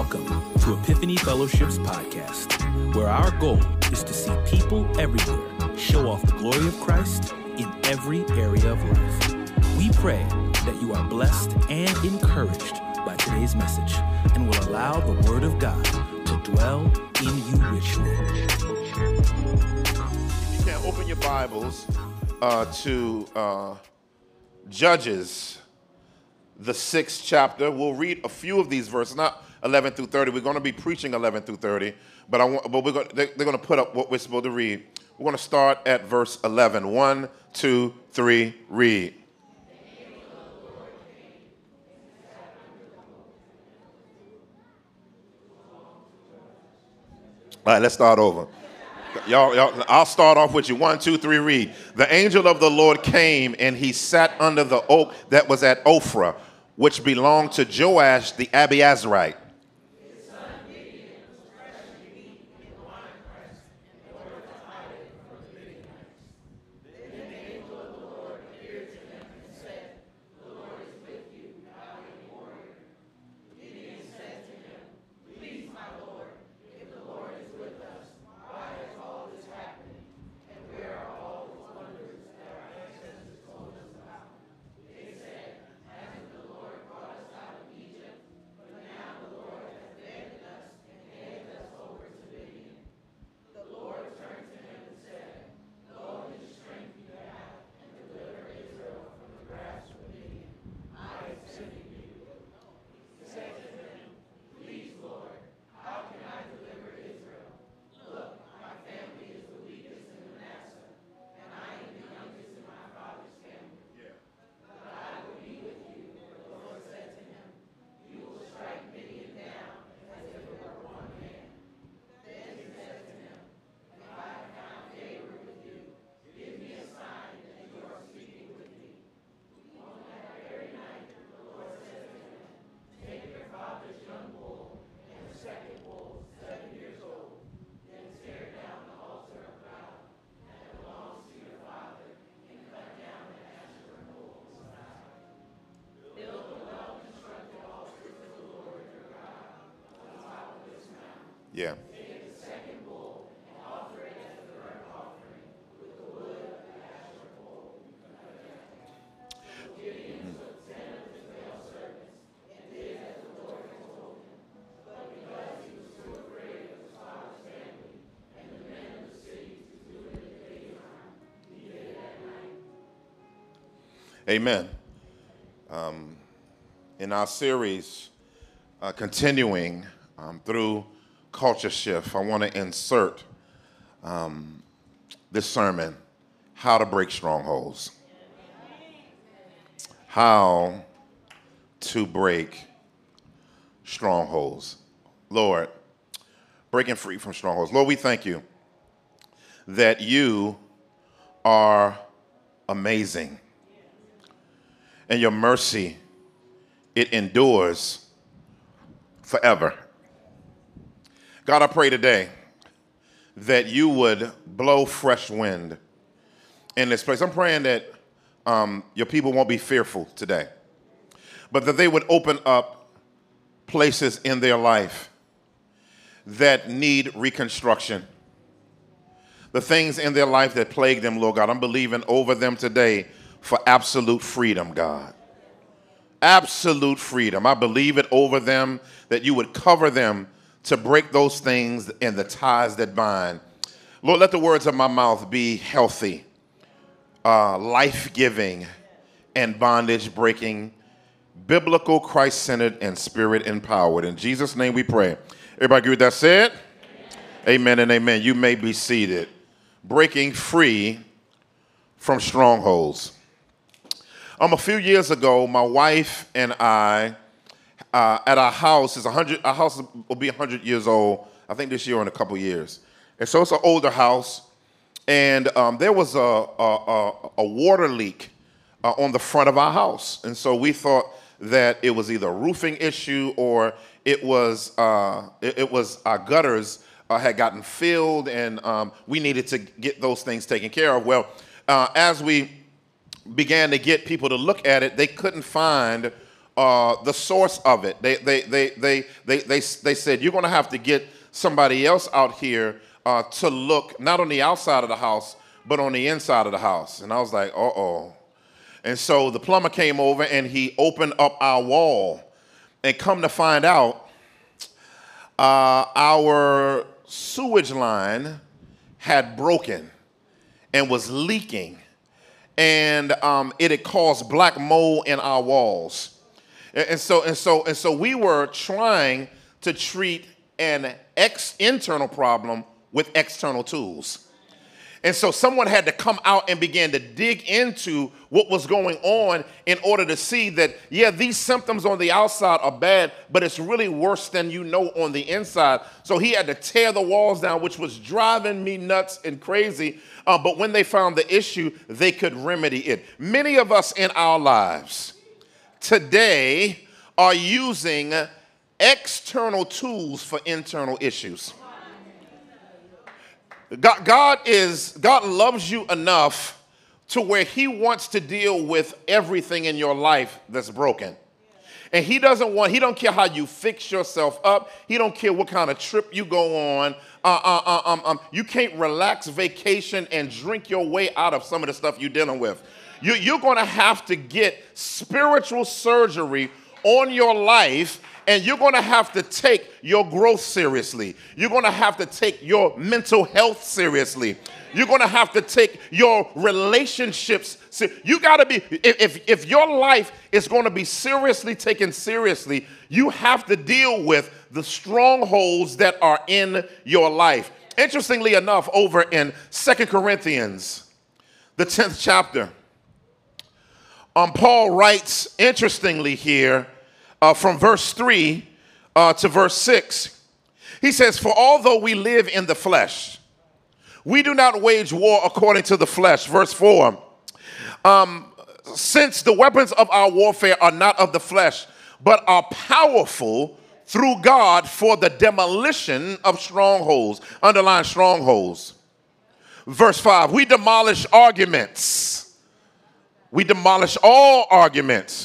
Welcome to Epiphany Fellowship's podcast, where our goal is to see people everywhere show off the glory of Christ in every area of life. We pray that you are blessed and encouraged by today's message and will allow the Word of God to dwell in you richly. You can open your Bibles to Judges, the 6th chapter. We'll read a few of these verses, not 11 through 30. We're going to be preaching 11 through 30, but they're going to put up what we're supposed to read. We're going to start at verse 11. 1, 2, 3, read. All right, let's start over. Y'all, I'll start off with you. 1, 2, 3, read. The angel of the Lord came, and he sat under the oak that was at Ophrah, which belonged to Joash the Abiezrite. Yeah. Amen. In our series, continuing through Culture Shift, I want to insert this sermon, How to Break Strongholds. How to break strongholds. Lord, breaking free from strongholds. Lord, we thank you that you are amazing. And your mercy, it endures forever. God, I pray today that you would blow fresh wind in this place. I'm praying that your people won't be fearful today, but that they would open up places in their life that need reconstruction. The things in their life that plague them, Lord God, I'm believing over them today for absolute freedom, God. Absolute freedom. I believe it over them, that you would cover them to break those things and the ties that bind. Lord, let the words of my mouth be healthy, life-giving, and bondage-breaking, biblical, Christ-centered, and spirit-empowered. In Jesus' name we pray. Everybody agree with that said? Amen and amen. You may be seated. Breaking free from strongholds. A few years ago, my wife and I, at our house, our house will be 100 years old, I think this year or in a couple years. And so it's an older house, and there was a water leak on the front of our house. And so we thought that it was either a roofing issue or it was our gutters had gotten filled, and we needed to get those things taken care of. Well, as we began to get people to look at it, they couldn't find the source of it. They said, you're going to have to get somebody else out here to look not on the outside of the house, but on the inside of the house. And I was like, uh-oh. And so the plumber came over and he opened up our wall. And come to find out, our sewage line had broken and was leaking. And it had caused black mold in our walls. And so we were trying to treat an internal problem with external tools. And so someone had to come out and begin to dig into what was going on in order to see that, yeah, these symptoms on the outside are bad, but it's really worse than you know on the inside. So he had to tear the walls down, which was driving me nuts and crazy. But when they found the issue, they could remedy it. Many of us in our lives today are using external tools for internal issues. God loves you enough to where he wants to deal with everything in your life that's broken. And he don't care how you fix yourself up. He don't care what kind of trip you go on. You can't relax, vacation, and drink your way out of some of the stuff you're dealing with. You're going to have to get spiritual surgery on your life. And you're going to have to take your growth seriously. You're going to have to take your mental health seriously. You're going to have to take your relationships. You got to be, if your life is going to be seriously taken seriously, you have to deal with the strongholds that are in your life. Interestingly enough, over in 2 Corinthians, the 10th chapter, Paul writes, interestingly here, from verse 3 to verse 6. He says, for although we live in the flesh, we do not wage war according to the flesh. Verse 4, since the weapons of our warfare are not of the flesh, but are powerful through God for the demolition of strongholds. Underline strongholds. Verse 5, we demolish arguments. We demolish all arguments.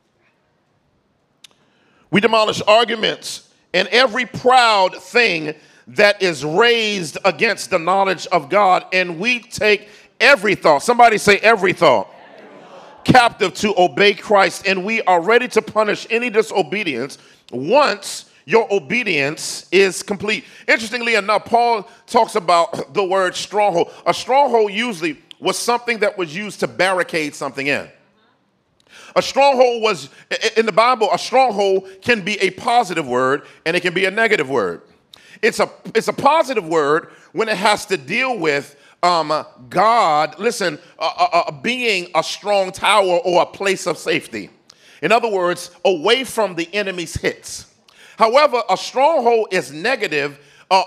We demolish arguments and every proud thing that is raised against the knowledge of God, and we take every thought, somebody say every thought, captive to obey Christ, and we are ready to punish any disobedience once your obedience is complete. Interestingly enough, Paul talks about the word stronghold. A stronghold usually was something that was used to barricade something in. A stronghold was, in the Bible, a stronghold can be a positive word and it can be a negative word. It's a positive word when it has to deal with God, being a strong tower or a place of safety. In other words, away from the enemy's hits. However, a stronghold is negative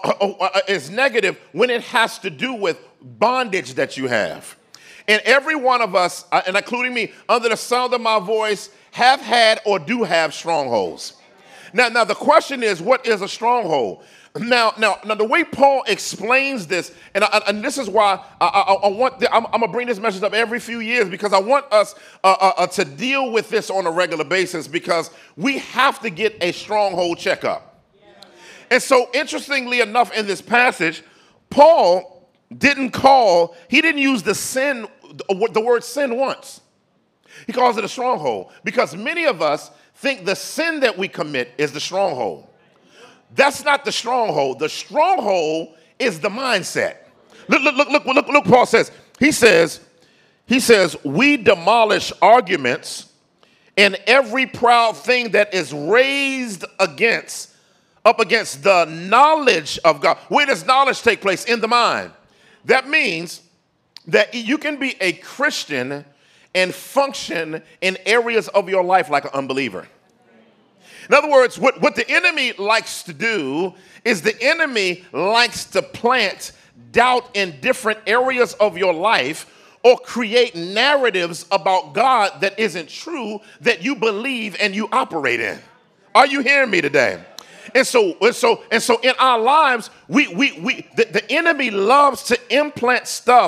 when it has to do with bondage that you have. And every one of us, and including me, under the sound of my voice, have had or do have strongholds. Now the question is, what is a stronghold? Now, the way Paul explains this, and this is why I'm going to bring this message up every few years, because I want us to deal with this on a regular basis, because we have to get a stronghold checkup. Yeah. And so, interestingly enough, in this passage, Paul didn't use the word sin once. He calls it a stronghold, because many of us think the sin that we commit is the stronghold. That's not the stronghold. The stronghold is the mindset. Look, Paul says. He says, we demolish arguments and every proud thing that is raised up against the knowledge of God. Where does knowledge take place? In the mind. That means that you can be a Christian and function in areas of your life like an unbeliever. In other words, what the enemy likes to do is the enemy likes to plant doubt in different areas of your life or create narratives about God that isn't true, that you believe and you operate in. Are you hearing me today? And so in our lives, the enemy loves to implant stuff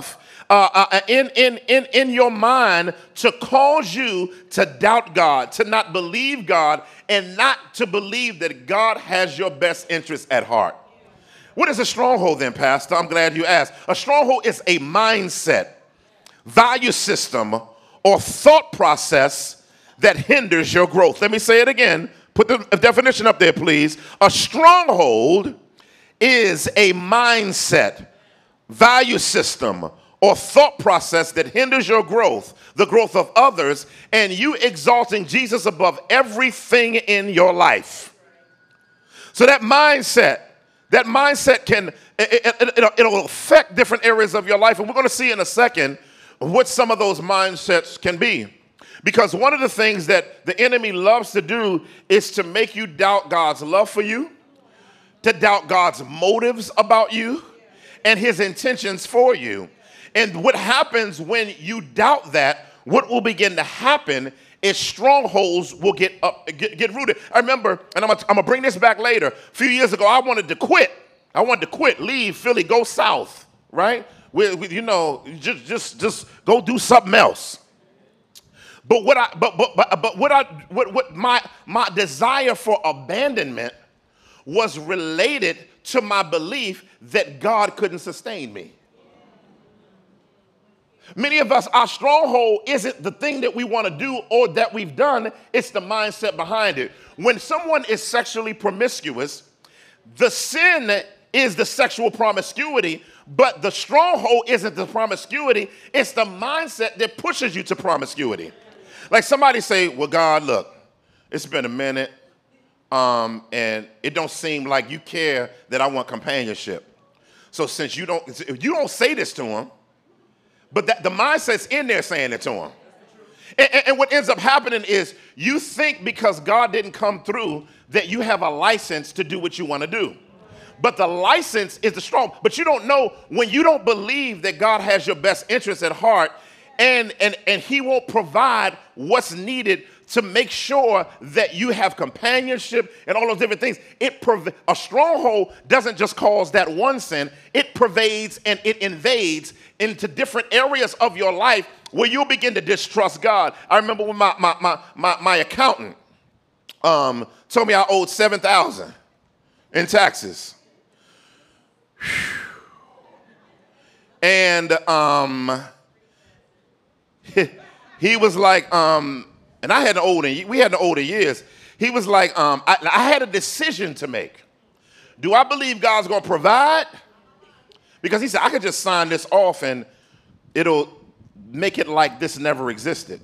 in your mind to cause you to doubt God, to not believe God, and not to believe that God has your best interest at heart. What is a stronghold then, Pastor? I'm glad you asked. A stronghold is a mindset, value system, or thought process that hinders your growth. Let me say it again. Put the definition up there, please. A stronghold is a mindset, value system, or thought process that hinders your growth, the growth of others, and you exalting Jesus above everything in your life. So that mindset can, it'll affect different areas of your life. And we're going to see in a second what some of those mindsets can be. Because one of the things that the enemy loves to do is to make you doubt God's love for you, to doubt God's motives about you, and his intentions for you. And what happens when you doubt that, what will begin to happen is strongholds will get rooted. I remember, and I'm going to bring this back later. A few years ago, I wanted to quit, leave Philly, go south, right? Just go do something else. But my desire for abandonment was related to my belief that God couldn't sustain me. Many of us, our stronghold isn't the thing that we want to do or that we've done, it's the mindset behind it. When someone is sexually promiscuous, the sin is the sexual promiscuity, but the stronghold isn't the promiscuity, it's the mindset that pushes you to promiscuity. Like somebody say, well, God, look, it's been a minute, and it don't seem like you care that I want companionship. So since you don't say this to him, but the mindset's in there saying it to him. And what ends up happening is you think because God didn't come through that you have a license to do what you want to do. But the license is the strong. But you don't know when you don't believe that God has your best interest at heart and he won't provide what's needed to make sure that you have companionship and all those different things. A stronghold doesn't just cause that one sin. It pervades and it invades into different areas of your life where you'll begin to distrust God. I remember when my accountant told me I owed $7,000 in taxes. And he was like, and we had the older years. He was like, I had a decision to make. Do I believe God's going to provide? Because he said, I could just sign this off and it'll make it like this never existed.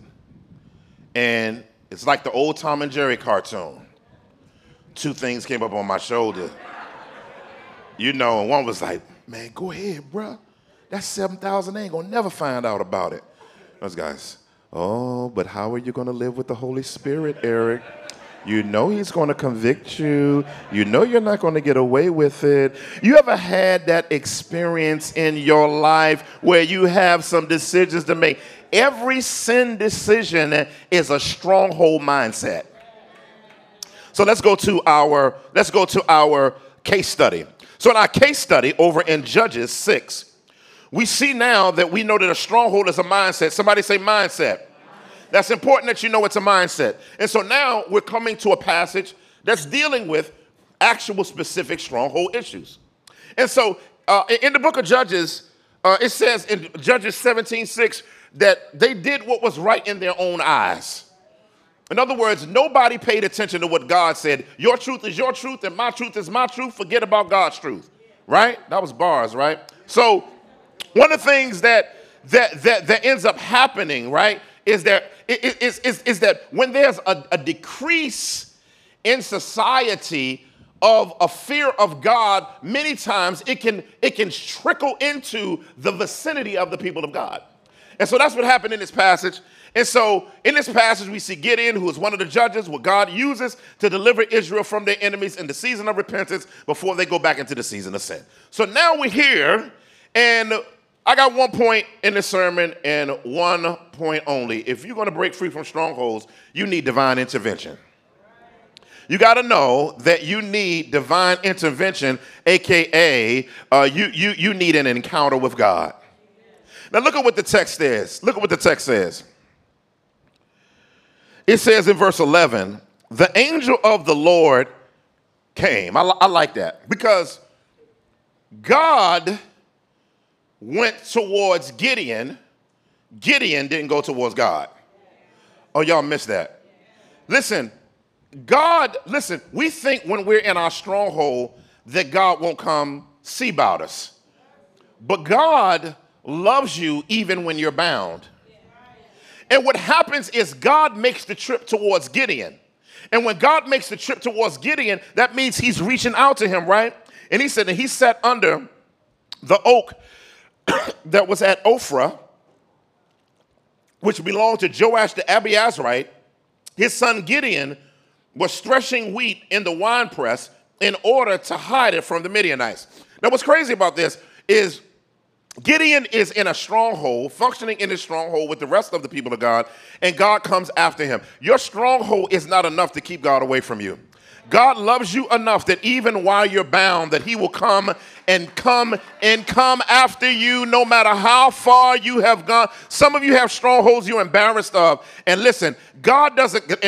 And it's like the old Tom and Jerry cartoon. Two things came up on my shoulder. And one was like, man, go ahead, bro. That $7,000 ain't going to never find out about it. Those guys, oh, but how are you going to live with the Holy Spirit, Eric? You know he's going to convict you. You know you're not going to get away with it. You ever had that experience in your life where you have some decisions to make? Every sin decision is a stronghold mindset. So let's go to our case study. So in our case study over in Judges 6, we see now that we know that a stronghold is a mindset. Somebody say mindset. That's important that you know it's a mindset. And so now we're coming to a passage that's dealing with actual specific stronghold issues. And so in the book of Judges, it says in Judges 17:6 that they did what was right in their own eyes. In other words, nobody paid attention to what God said. Your truth is your truth and my truth is my truth. Forget about God's truth. Right? That was bars, right? So one of the things that ends up happening, right, is that when there's a decrease in society of a fear of God, many times it can trickle into the vicinity of the people of God. And so that's what happened in this passage. And so in this passage, we see Gideon, who is one of the judges, what God uses to deliver Israel from their enemies in the season of repentance before they go back into the season of sin. So now we're here, and I got 1 point in this sermon and 1 point only. If you're going to break free from strongholds, you need divine intervention. You got to know that you need divine intervention, a.k.a. You need an encounter with God. Now look at what the text says. Look at what the text says. It says in verse 11, the angel of the Lord came. I like that because God went towards Gideon. Gideon didn't go towards God. Oh, y'all missed that. Listen, we think when we're in our stronghold that God won't come see about us. But God loves you even when you're bound. And what happens is God makes the trip towards Gideon. And when God makes the trip towards Gideon, that means he's reaching out to him, right? And he said that he sat under the oak that was at Ophrah, which belonged to Joash the Abiezrite. His son Gideon was threshing wheat in the winepress in order to hide it from the Midianites. Now, what's crazy about this is Gideon is in a stronghold, functioning in his stronghold with the rest of the people of God, and God comes after him. Your stronghold is not enough to keep God away from you. God loves you enough that even while you're bound, that he will come after you no matter how far you have gone. Some of you have strongholds you're embarrassed of. And listen, God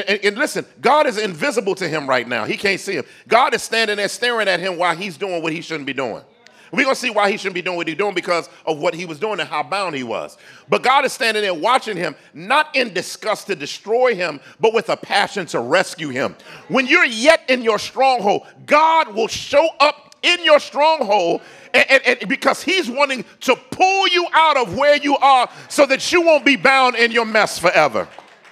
is invisible to him right now. He can't see him. God is standing there staring at him while he's doing what he shouldn't be doing. We're going to see why he shouldn't be doing what he's doing because of what he was doing and how bound he was. But God is standing there watching him, not in disgust to destroy him, but with a passion to rescue him. When you're yet in your stronghold, God will show up in your stronghold and because he's wanting to pull you out of where you are so that you won't be bound in your mess forever.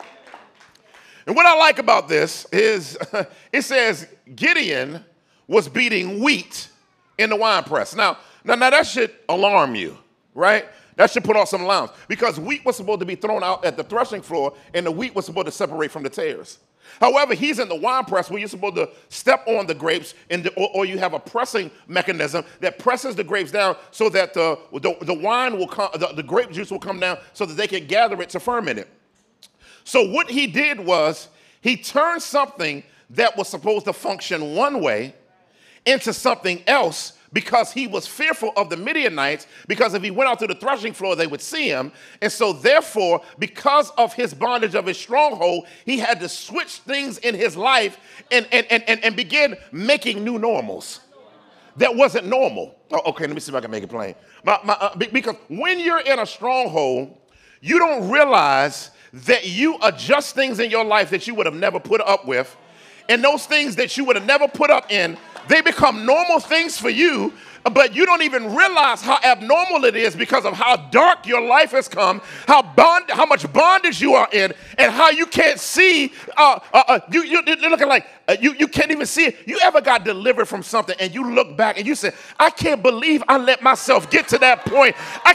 And what I like about this is it says Gideon was beating wheat in the winepress. Now that should alarm you, right? That should put off some alarms because wheat was supposed to be thrown out at the threshing floor and the wheat was supposed to separate from the tares. However, he's in the winepress where you're supposed to step on the grapes or you have a pressing mechanism that presses the grapes down so that the wine will come, the grape juice will come down so that they can gather it to ferment it. So what he did was he turned something that was supposed to function one way into something else because he was fearful of the Midianites, because if he went out to the threshing floor, they would see him. And so therefore, because of his bondage of his stronghold, he had to switch things in his life and begin making new normals. That wasn't normal. Oh, okay, let me see if I can make it plain. Because when you're in a stronghold, you don't realize that you adjust things in your life that you would have never put up with. And those things that you would have never put up in, they become normal things for you, but you don't even realize how abnormal it is because of how dark your life has come, how much bondage you are in, and how you can't see. You're looking like you can't even see it. You ever got delivered from something and you look back and you say, I can't believe I let myself get to that point. I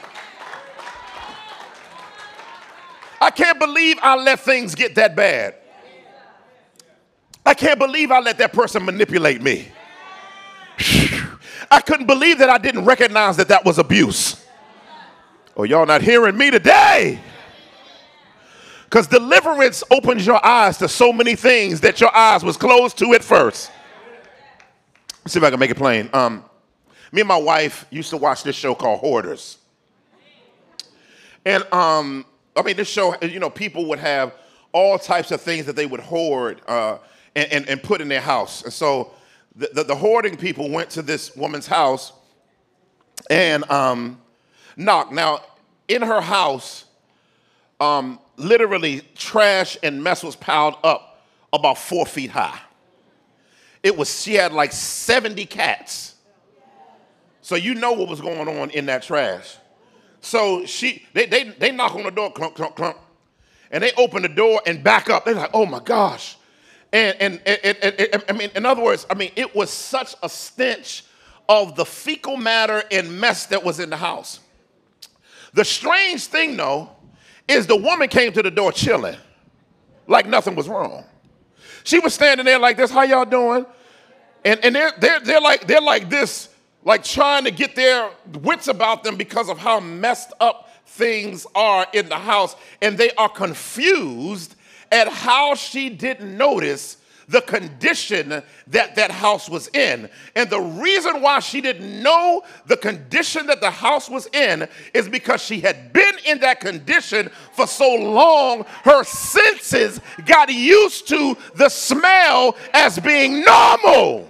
can't believe I let things get that bad. I can't believe I let that person manipulate me. I couldn't believe that I didn't recognize that was abuse. Oh, y'all not hearing me today? Because deliverance opens your eyes to so many things that your eyes was closed to at first. Let's see if I can make it plain. Me and my wife used to watch this show called Hoarders. And this show, people would have all types of things that they would hoard and put in their house. And so the hoarding people went to this woman's house and knocked. Now, in her house, literally trash and mess was piled up about 4 feet high. She had like 70 cats. So you know what was going on in that trash. So they knock on the door, clunk, clunk, clunk, and they open the door and back up. They're like, oh my gosh. And in other words, it was such a stench of the fecal matter and mess that was in the house. The strange thing, though, is the woman came to the door chilling, like nothing was wrong. She was standing there like this, how y'all doing? And they're like this, like trying to get their wits about them because of how messed up things are in the house, and they are confused at how she didn't notice the condition that that house was in. And the reason why she didn't know the condition that the house was in is because she had been in that condition for so long, her senses got used to the smell as being normal.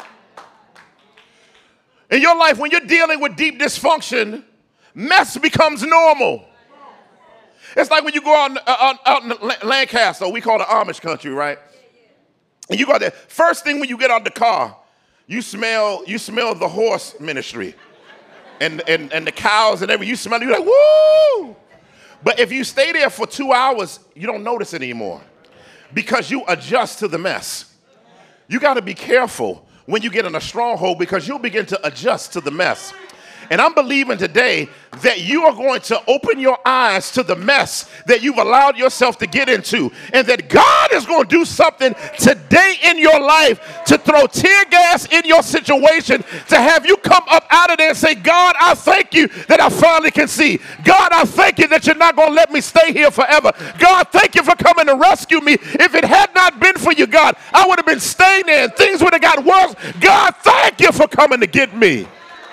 In your life, when you're dealing with deep dysfunction, mess becomes normal. It's like when you go out in Lancaster, we call it Amish country, right? And you go there. First thing when you get out the car, you smell the horse ministry, and the cows and everything. You smell it, you're like, woo! But if you stay there for 2 hours, you don't notice it anymore because you adjust to the mess. You got to be careful when you get in a stronghold because you'll begin to adjust to the mess. And I'm believing today that you are going to open your eyes to the mess that you've allowed yourself to get into, and that God is going to do something today in your life to throw tear gas in your situation, to have you come up out of there and say, God, I thank you that I finally can see. God, I thank you that you're not going to let me stay here forever. God, thank you for coming to rescue me. If it had not been for you, God, I would have been staying there and things would have got worse. God, thank you for coming to get me.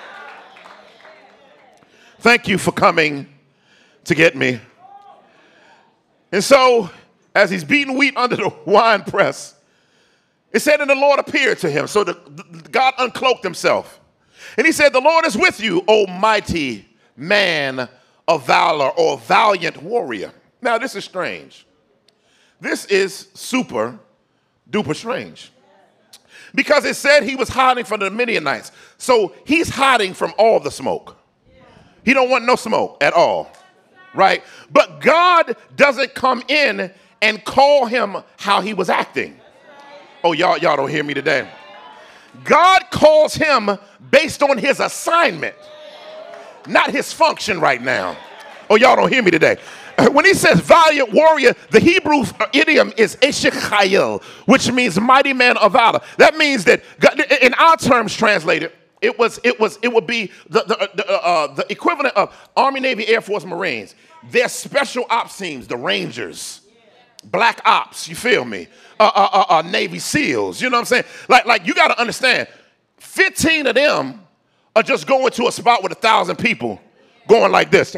Thank you for coming to get me. And so, as he's beating wheat under the wine press, it said, and the Lord appeared to him. So God uncloaked himself. And he said, the Lord is with you, O mighty man of valor, or valiant warrior. Now, this is strange. This is super duper strange. Because it said he was hiding from the Midianites. So he's hiding from all the smoke. He don't want no smoke at all, right? But God doesn't come in and call him how he was acting. Oh, y'all don't hear me today. God calls him based on his assignment, not his function right now. Oh, y'all don't hear me today. When he says valiant warrior, the Hebrew idiom is Eshechayil, which means mighty man of valor. That means that God, in our terms translated, it would be the equivalent of Army, Navy, Air Force, Marines. They're special ops teams, the Rangers, Black Ops, you feel me? Navy SEALs, you know what I'm saying? Like you got to understand, 15 of them are just going to a spot with 1,000 people going like this.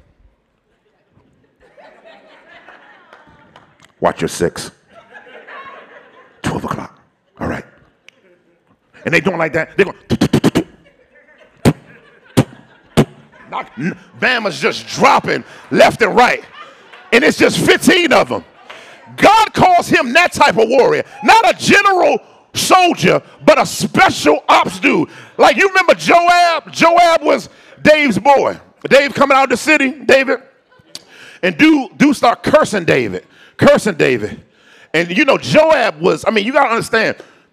Watch your 6. 12 o'clock. All right. And they doing like that. They're going. Bama's just dropping left and right. And it's just 15 of them. God calls him that type of warrior. Not a general soldier, but a special ops dude. Like you remember Joab? Joab was Dave's boy. Dave coming out of the city, David. And dude start cursing David. And you know, Joab was, I mean, you got to understand,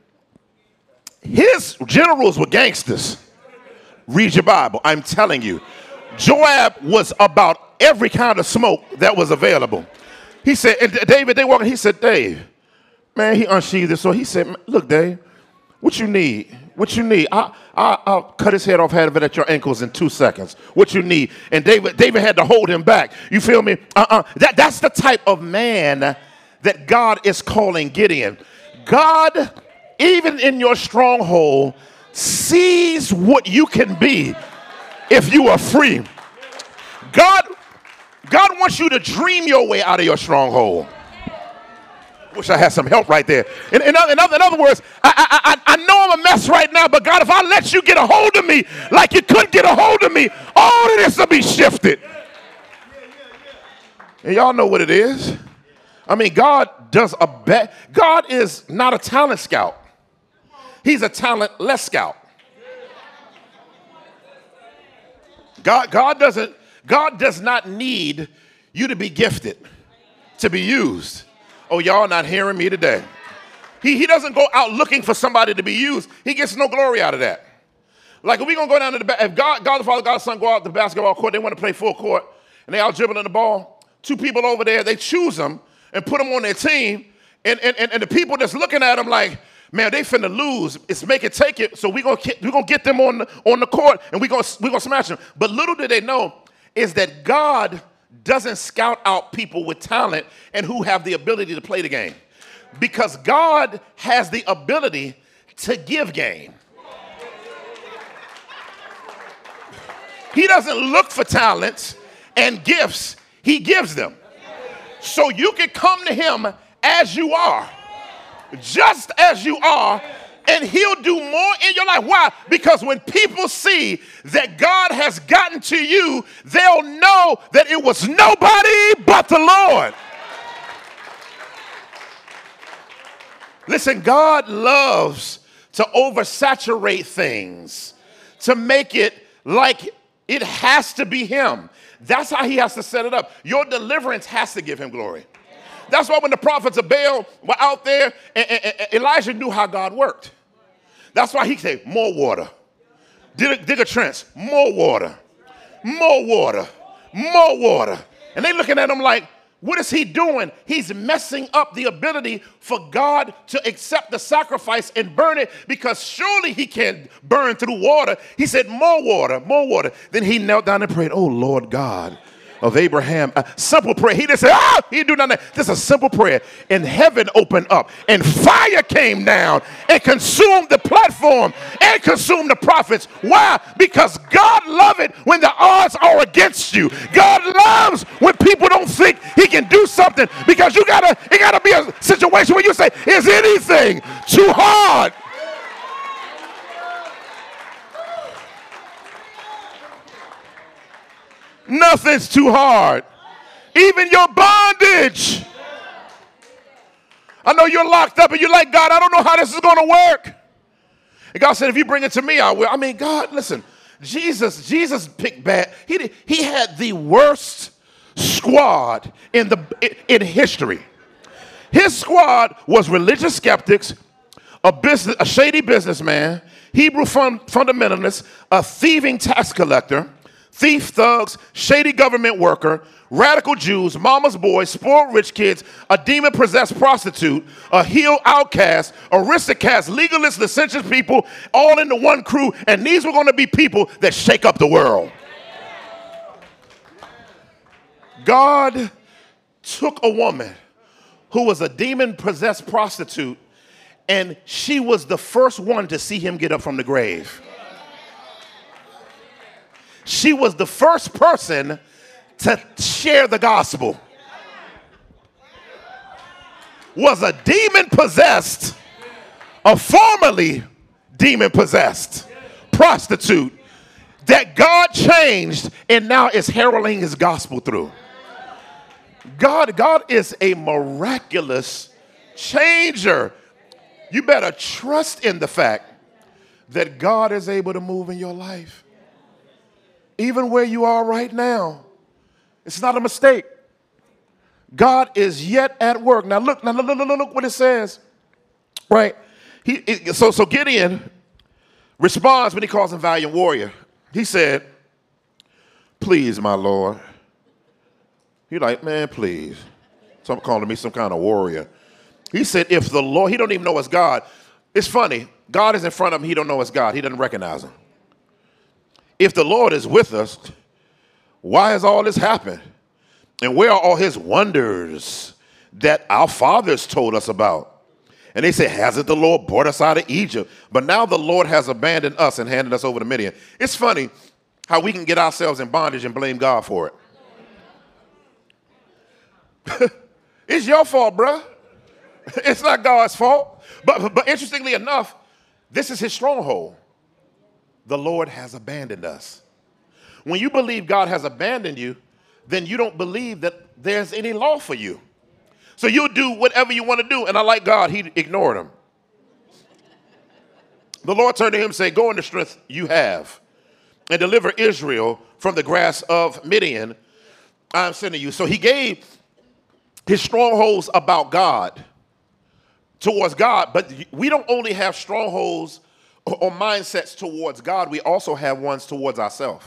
his generals were gangsters. Read your Bible. I'm telling you. Joab was about every kind of smoke that was available. He said, and David, they walking, he said, Dave, man, he unsheathed it. So he said, look, Dave, what you need? What you need? I'll cut his head off, have it at your ankles in 2 seconds. What you need? And David had to hold him back. You feel me? That's the type of man that God is calling Gideon. God, even in your stronghold, sees what you can be if you are free. God wants you to dream your way out of your stronghold. Wish I had some help right there. In other words, I know I'm a mess right now, but God, if I let you get a hold of me like you couldn't get a hold of me, all of this will be shifted. And y'all know what it is. I mean, God is not a talent scout. He's a talentless scout. God does not need you to be gifted to be used. Oh, y'all not hearing me today. He doesn't go out looking for somebody to be used. He gets no glory out of that. Like if we're going to go down to the back, if God the Father, God the Son go out to the basketball court, they want to play full court, and they out dribbling the ball, 2 people over there, they choose them and put them on their team, and the people that's looking at them like, man, they finna lose. It's make it, take it. So we're gonna get them on the court, and we're gonna smash them. But little did they know is that God doesn't scout out people with talent and who have the ability to play the game. Because God has the ability to give game. He doesn't look for talents and gifts. He gives them. So you can come to him as you are, just as you are, and he'll do more in your life. Why? Because when people see that God has gotten to you, they'll know that it was nobody but the Lord. Listen, God loves to oversaturate things, to make it like it has to be him. That's how he has to set it up. Your deliverance has to give him glory. That's why when the prophets of Baal were out there, Elijah knew how God worked. That's why he said, more water. Dig a trench, more water, more water, more water. And they looking at him like, what is he doing? He's messing up the ability for God to accept the sacrifice and burn it, because surely he can't burn through water. He said, more water, more water. Then he knelt down and prayed, oh, Lord God of Abraham. A simple prayer. He didn't say, he didn't do nothing. This is a simple prayer. And heaven opened up and fire came down and consumed the platform and consumed the prophets. Why? Because God loves it when the odds are against you. God loves when people don't think he can do something, because it gotta be a situation where you say, is anything too hard? Nothing's too hard. Even your bondage. I know you're locked up and you're like, God, I don't know how this is going to work. And God said, if you bring it to me, I will. I mean, God, listen, Jesus picked bad. He had the worst squad in history. His squad was religious skeptics, a shady businessman, Hebrew fundamentalists, a thieving tax collector, thief thugs, shady government worker, radical Jews, mama's boys, spoiled rich kids, a demon-possessed prostitute, a heel outcast, aristocrats, legalists, licentious people, all into one crew. And these were going to be people that shake up the world. God took a woman who was a demon-possessed prostitute, and she was the first one to see him get up from the grave. She was the first person to share the gospel. Was a demon-possessed, a formerly demon-possessed prostitute that God changed and now is heralding his gospel through. God is a miraculous changer. You better trust in the fact that God is able to move in your life. Even where you are right now, it's not a mistake. God is yet at work. Now look what it says, right? So Gideon responds when he calls him valiant warrior. He said, please, my Lord. He's like, man, please. Some calling me some kind of warrior. He said, if the Lord, he don't even know it's God. It's funny. God is in front of him. He don't know it's God. He doesn't recognize him. If the Lord is with us, why has all this happened? And where are all his wonders that our fathers told us about? And they say, hasn't the Lord brought us out of Egypt? But now the Lord has abandoned us and handed us over to Midian. It's funny how we can get ourselves in bondage and blame God for it. It's your fault, bruh. It's not God's fault. But interestingly enough, this is his stronghold. The Lord has abandoned us. When you believe God has abandoned you, then you don't believe that there's any law for you. So you'll do whatever you want to do. And I like God, he ignored him. The Lord turned to him and said, go in the strength you have and deliver Israel from the grasp of Midian. I'm sending you. So he gave his strongholds about God, towards God. But we don't only have strongholds or mindsets towards God, we also have ones towards ourselves.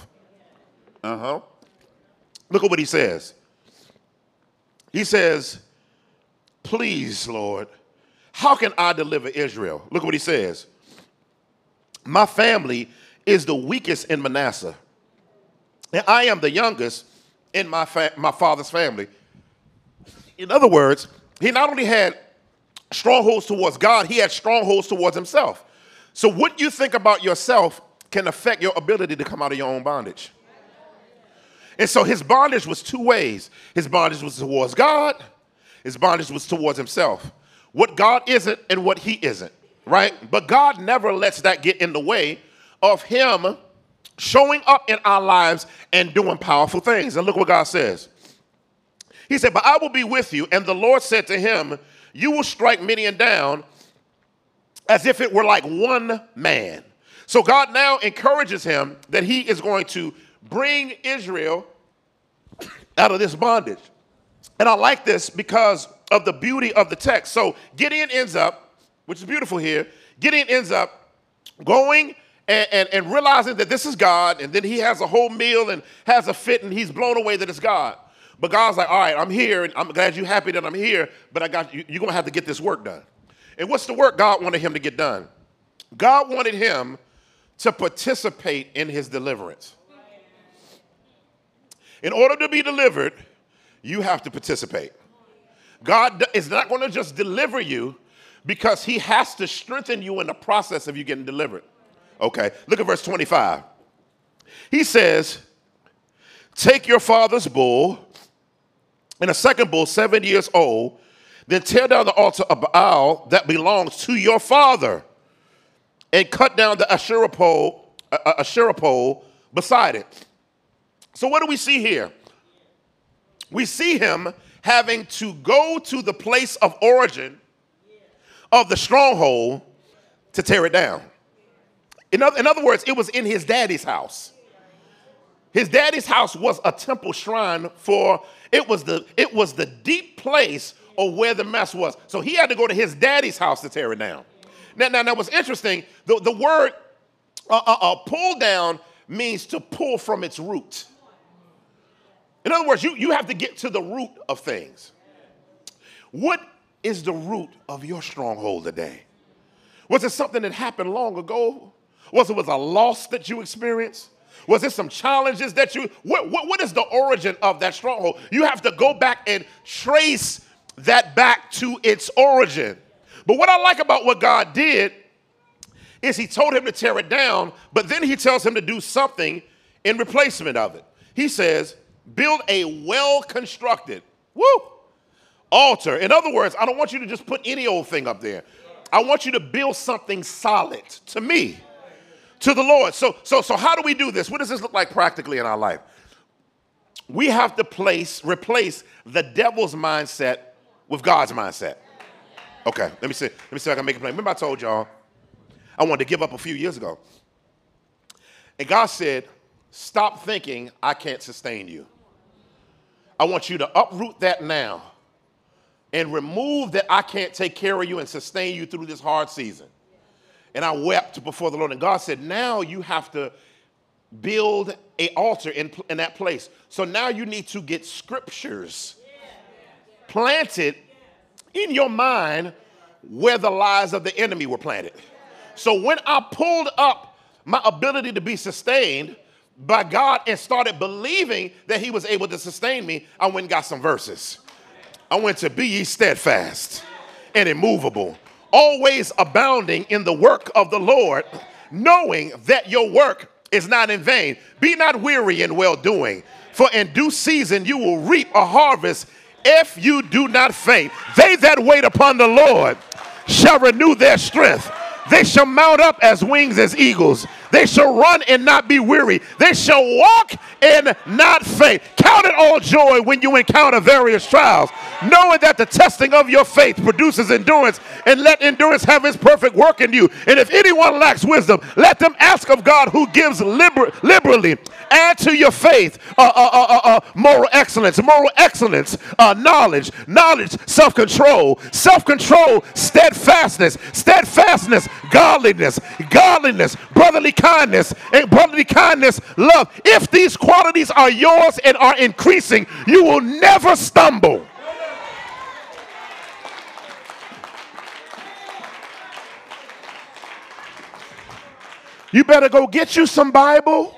Look at what he says. He says, please, Lord, how can I deliver Israel? Look at what he says. My family is the weakest in Manasseh, and I am the youngest in my father's family. In other words, he not only had strongholds towards God, he had strongholds towards himself. So what you think about yourself can affect your ability to come out of your own bondage. And so his bondage was two ways. His bondage was towards God. His bondage was towards himself. What God isn't and what he isn't, right? But God never lets that get in the way of him showing up in our lives and doing powerful things. And look what God says. He said, but I will be with you. And the Lord said to him, you will strike Midian down as if it were like one man. So God now encourages him that he is going to bring Israel out of this bondage. And I like this because of the beauty of the text. So Gideon ends up, which is beautiful here, Gideon ends up going and realizing that this is God, and then he has a whole meal and has a fit, and he's blown away that it's God. But God's like, all right, I'm here, and I'm glad you're happy that I'm here, but you're going to have to get this work done. And what's the work God wanted him to get done? God wanted him to participate in his deliverance. In order to be delivered, you have to participate. God is not going to just deliver you because he has to strengthen you in the process of you getting delivered. Okay, look at verse 25. He says, take your father's bull and a second bull 7 years old, then tear down the altar of Baal that belongs to your father and cut down the Asherah pole beside it. So what do we see here? We see him having to go to the place of origin of the stronghold to tear it down. In other words, it was in his daddy's house. His daddy's house was a temple shrine for, it was the deep place of where the mess was. So he had to go to his daddy's house to tear it down. Now what's interesting, the word pull down means to pull from its root. In other words, you have to get to the root of things. What is the root of your stronghold today? Was it something that happened long ago? Was it a loss that you experienced? Was it some challenges that what is the origin of that stronghold? You have to go back and trace that back to its origin. But what I like about what God did is he told him to tear it down, but then he tells him to do something in replacement of it. He says, build a well-constructed altar. In other words, I don't want you to just put any old thing up there. I want you to build something solid to me, to the Lord. So how do we do this? What does this look like practically in our life? We have to replace the devil's mindset with God's mindset. Okay, let me see if I can make it plain. Remember I told y'all I wanted to give up a few years ago. And God said, stop thinking I can't sustain you. I want you to uproot that now and remove that I can't take care of you and sustain you through this hard season. And I wept before the Lord. And God said, now you have to build an altar in that place. So now you need to get scriptures planted in your mind where the lies of the enemy were planted. So when I pulled up my ability to be sustained by God and started believing that he was able to sustain me, I went and got some verses. I went to be ye steadfast and immovable, always abounding in the work of the Lord, knowing that your work is not in vain. Be not weary in well-doing, for in due season you will reap a harvest if you do not faint. They that wait upon the Lord shall renew their strength. They shall mount up as wings as eagles. They shall run and not be weary. They shall walk and not faint. Count it all joy when you encounter various trials, knowing that the testing of your faith produces endurance, and let endurance have its perfect work in you. And if anyone lacks wisdom, let them ask of God, who gives liberally. Add to your faith moral excellence, knowledge, self-control, steadfastness, godliness, brotherly kindness, and brotherly kindness, love. If these qualities are yours and are increasing, you will never stumble. You better go get you some Bible.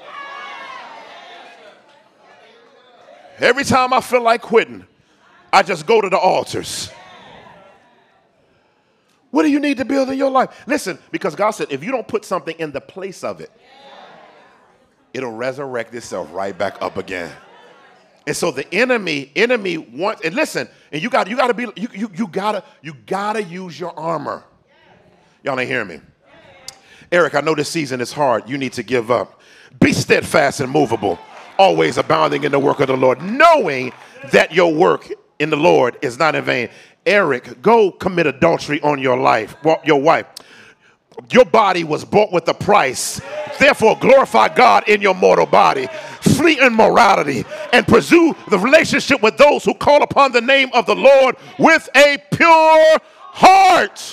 Every time I feel like quitting, I just go to the altars. What do you need to build in your life? Listen, because God said if you don't put something in the place of it, it'll resurrect itself right back up again. And so the enemy wants, and listen, and you gotta use your armor. Y'all ain't hearing me. Eric, I know this season is hard. You need to give up. Be steadfast and movable, always abounding in the work of the Lord, knowing that your work in the Lord is not in vain. Eric, go commit adultery on your wife. Your body was bought with a price. Therefore, glorify God in your mortal body. Flee immorality and pursue the relationship with those who call upon the name of the Lord with a pure heart.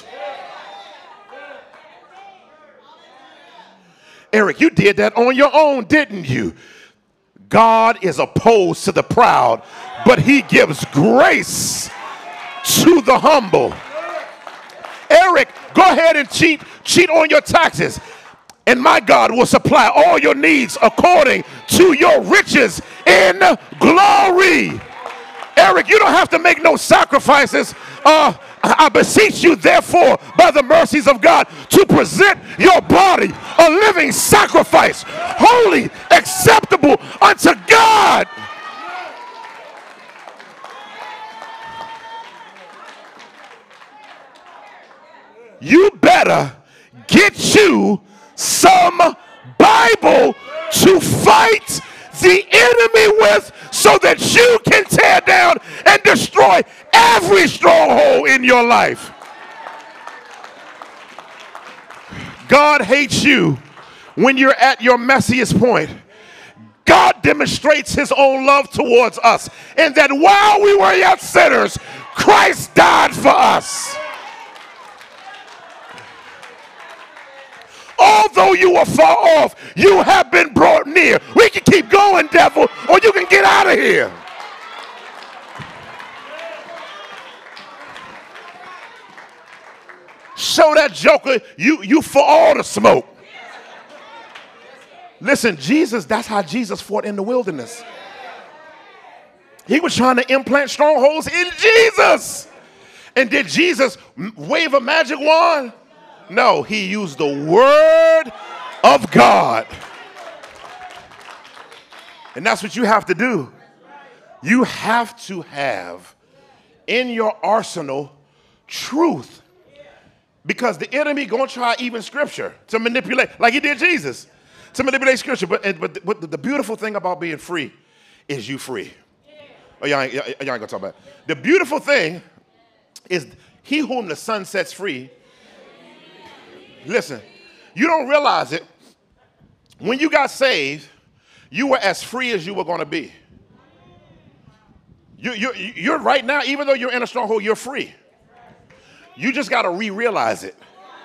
Eric, you did that on your own, didn't you? God is opposed to the proud, but he gives grace to the humble. Eric, go ahead and cheat on your taxes, and my God will supply all your needs according to your riches in glory. Eric, you don't have to make no sacrifices. I beseech you, therefore, by the mercies of God, to present your body a living sacrifice, holy, acceptable unto God. You better get you some Bible to fight the enemy with so that you can tear down and destroy every stronghold in your life. God hates you when you're at your messiest point. God demonstrates his own love towards us, and that while we were yet sinners, Christ died for us. Although you were far off, you have been brought near. We can keep going, devil, or you can get out of here. Show that joker you for all the smoke. Listen, Jesus, that's how Jesus fought in the wilderness. He was trying to implant strongholds in Jesus. And did Jesus wave a magic wand? No, he used the word of God. And that's what you have to do. You have to have in your arsenal truth. Because the enemy going to try even scripture to manipulate, like he did Jesus, to manipulate scripture. But the beautiful thing about being free is you free. Oh, y'all ain't going to talk about it. The beautiful thing is he whom the Son sets free. Listen, you don't realize it. When you got saved, you were as free as you were going to be. You're right now, even though you're in a stronghold, you're free. You just got to realize it.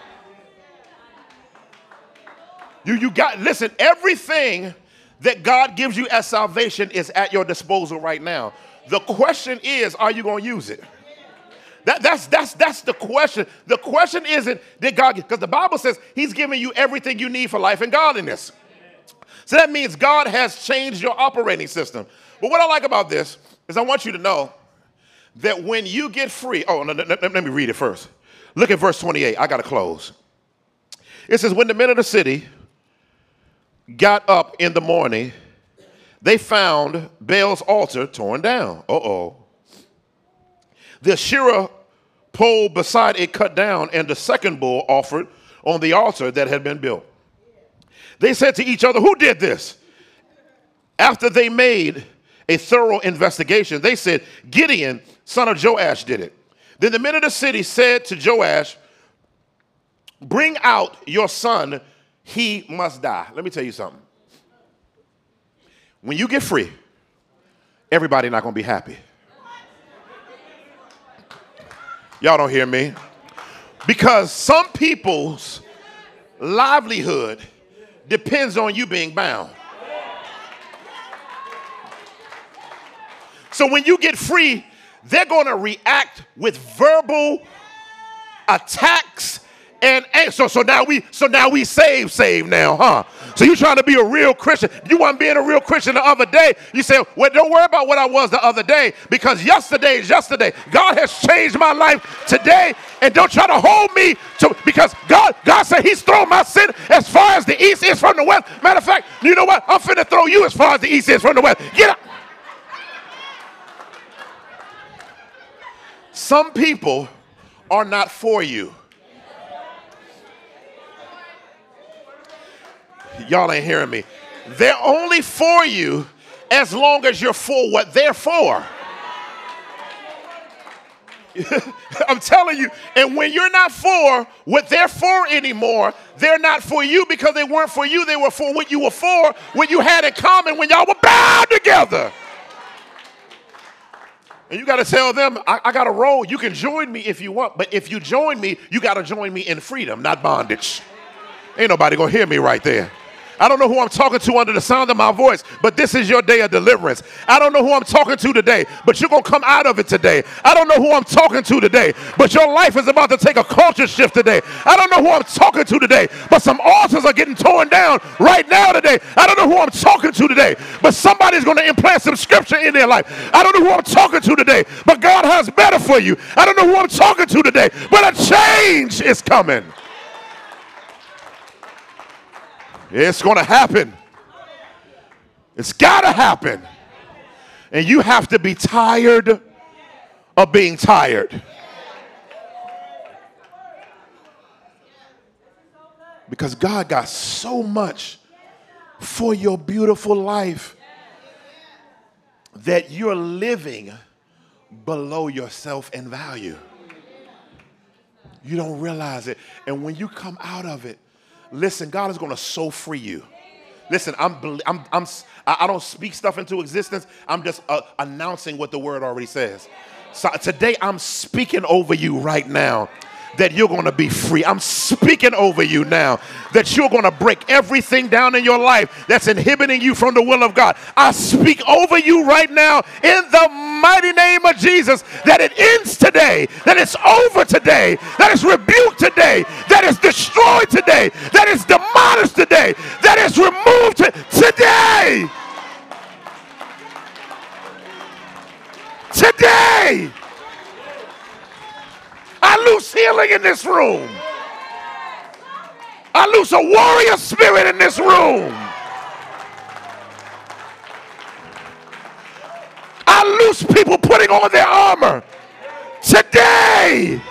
Listen, everything that God gives you as salvation is at your disposal right now. The question is, are you going to use it? That's the question. The question isn't, did God, because the Bible says he's giving you everything you need for life and godliness. So that means God has changed your operating system. But what I like about this is I want you to know that when you get free, let me read it first. Look at verse 28. I got to close. It says, when the men of the city got up in the morning, they found Baal's altar torn down. The Asherah pole beside it cut down, and the second bull offered on the altar that had been built. They said to each other, who did this? After they made a thorough investigation, they said, Gideon, son of Joash, did it. Then the men of the city said to Joash, bring out your son, he must die. Let me tell you something. When you get free, everybody not going to be happy. Y'all don't hear me? Because some people's livelihood depends on you being bound. So when you get free, they're going to react with verbal attacks And so now we saved now, huh? So you trying to be a real Christian. You weren't being a real Christian the other day. You say, well, don't worry about what I was the other day, because yesterday is yesterday. God has changed my life today, and don't try to hold me to, because God said he's thrown my sin as far as the east is from the west. Matter of fact, you know what? I'm finna throw you as far as the east is from the west. Get up. Some people are not for you. Y'all ain't hearing me. They're only for you as long as you're for what they're for. I'm telling you. And when you're not for what they're for anymore, they're not for you because they weren't for you. They were for what you were for, what you had in common when y'all were bound together. And you got to tell them, I got a role. You can join me if you want, but if you join me, you got to join me in freedom, not bondage. Ain't nobody going to hear me right there. I don't know who I'm talking to under the sound of my voice, but this is your day of deliverance. I don't know who I'm talking to today, but you're going to come out of it today. I don't know who I'm talking to today, but your life is about to take a culture shift today. I don't know who I'm talking to today, but some altars are getting torn down right now today. I don't know who I'm talking to today, but somebody's going to implant some scripture in their life. I don't know who I'm talking to today, but God has better for you. I don't know who I'm talking to today, but a change is coming. It's going to happen. It's got to happen. And you have to be tired of being tired. Because God got so much for your beautiful life that you're living below yourself and value. You don't realize it. And when you come out of it, listen, God is going to so free you. Listen, I don't speak stuff into existence. I'm just announcing what the word already says. So today I'm speaking over you right now that you're going to be free. I'm speaking over you now that you're going to break everything down in your life that's inhibiting you from the will of God. I speak over you right now in the mighty name of Jesus that it ends today, that it's over today, that it's rebuked today, that it's destroyed today, that it's demolished today, that it's removed today. Today. I loose healing in this room. I loose a warrior spirit in this room. I loose people putting on their armor. Today,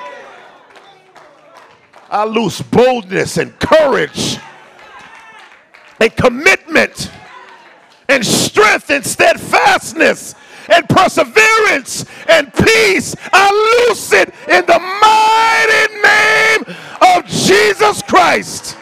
I loose boldness and courage and commitment and strength and steadfastness and perseverance and peace. I loose it in the mighty name of Jesus Christ.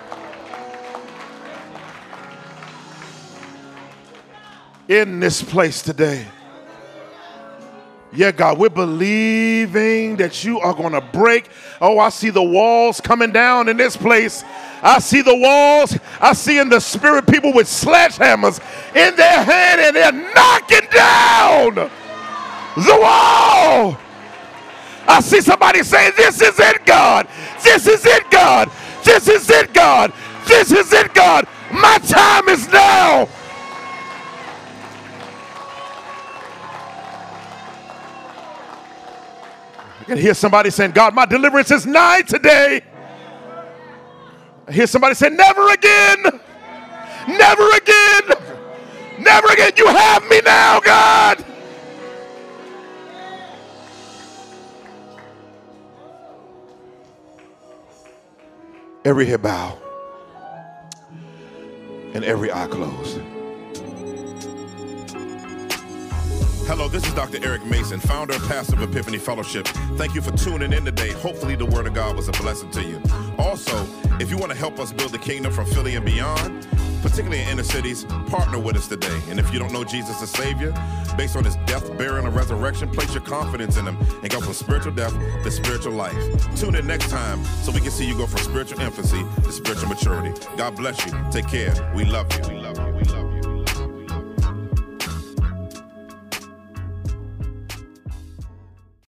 In this place today. Yeah, God, we're believing that you are going to break. Oh, I see the walls coming down in this place. I see the walls. I see in the spirit people with sledgehammers in their hand, and they're knocking down the wall. I see somebody saying, this is it, God. This is it, God. This is it, God. This is it, God. My time is now. I can hear somebody saying, God, my deliverance is nigh today. I hear somebody say, never again. Never again. Never again. You have me now, God. Every head bow and every eye closed. Hello, this is Dr. Eric Mason, founder and pastor of Epiphany Fellowship. Thank you for tuning in today. Hopefully the Word of God was a blessing to you. Also, if you want to help us build the kingdom from Philly and beyond, particularly in inner cities, partner with us today. And if you don't know Jesus as Savior, based on his death, burial, and resurrection, place your confidence in him and go from spiritual death to spiritual life. Tune in next time so we can see you go from spiritual infancy to spiritual maturity. God bless you. Take care. We love you.